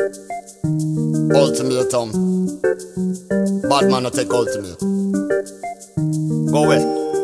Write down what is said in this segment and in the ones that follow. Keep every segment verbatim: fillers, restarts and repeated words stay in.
Ultimatum. Bad man no take ultimate. Go away.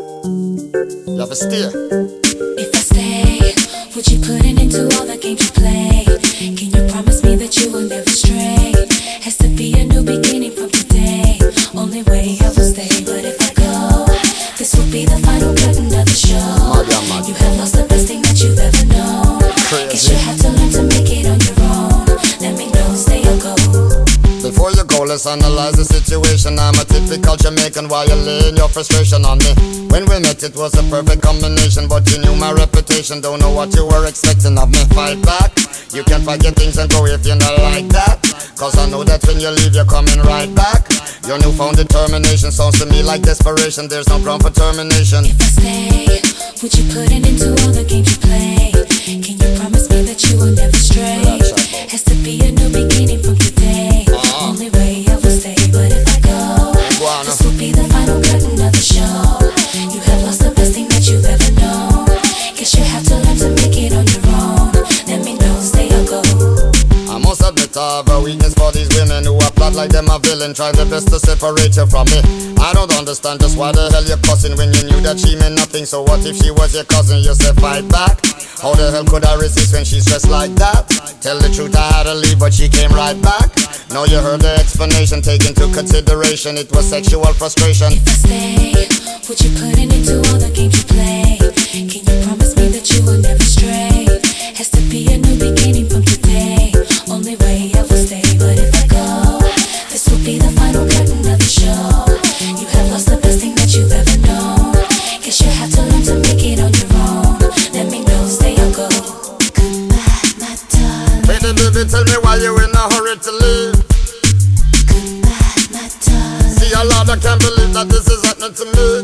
You have to stay. If I stay, would you put an end to all the games you play? Can you promise me that you will never stray? Has to be a new beginning from today. Only way I will stay. But if I go, this will be the final curtain of the show. You have lost the best thing that you've ever known. Guess you have to learn to make it on your own. Let me know, stay or go. Before you go, let's analyze the situation. I'm a typical Jamaican, why you laying your frustration on me? When we met it was a perfect combination, but you knew my reputation. Don't know what you were expecting of me. Fight back, you can forget things and go if you're not like that. Cause I know that when you leave you're coming right back. Your newfound determination sounds to me like desperation. There's no ground for termination. If I stay, would you put an end to all the games you play? Can you promise me that you will never stray? Has to be a new beginning from today. uh-huh. Only way I will stay. But if I go, Guana. This will be the final curtain of the show. You have lost the best thing that you've ever known. Guess you have to learn to make it on your own. Let me know, stay or go. I must admit I have a weakness for these women who are plot like them a villain, trying their best to separate you from me. I don't understand just why the hell you're cussing when you knew that she meant nothing. So what if she was your cousin? You said fight back. How the hell could I resist when she's dressed like that? Tell the truth, I had to leave but she came right back. Now you heard the explanation, take into consideration it was sexual frustration. If I stay, would you put an end to all the games you play? Can you promise me that you will never stray? Has to be a new beginning from today. Only way I will stay. But if I go, this will be the final curtain of the show. You have lost the best thing that you've ever known. Guess you have to learn to make it on your own. Let me know, stay or go. Goodbye, my darling. Baby, baby, tell me why you in a hurry to leave. Goodbye, my darling. See a lot, I can't believe that this is happening to me.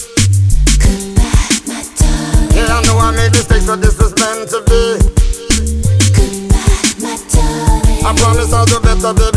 Goodbye, my darling. Yeah, I know I made mistakes, but this is meant to be. Goodbye, my darling. I promise I'll do better, baby.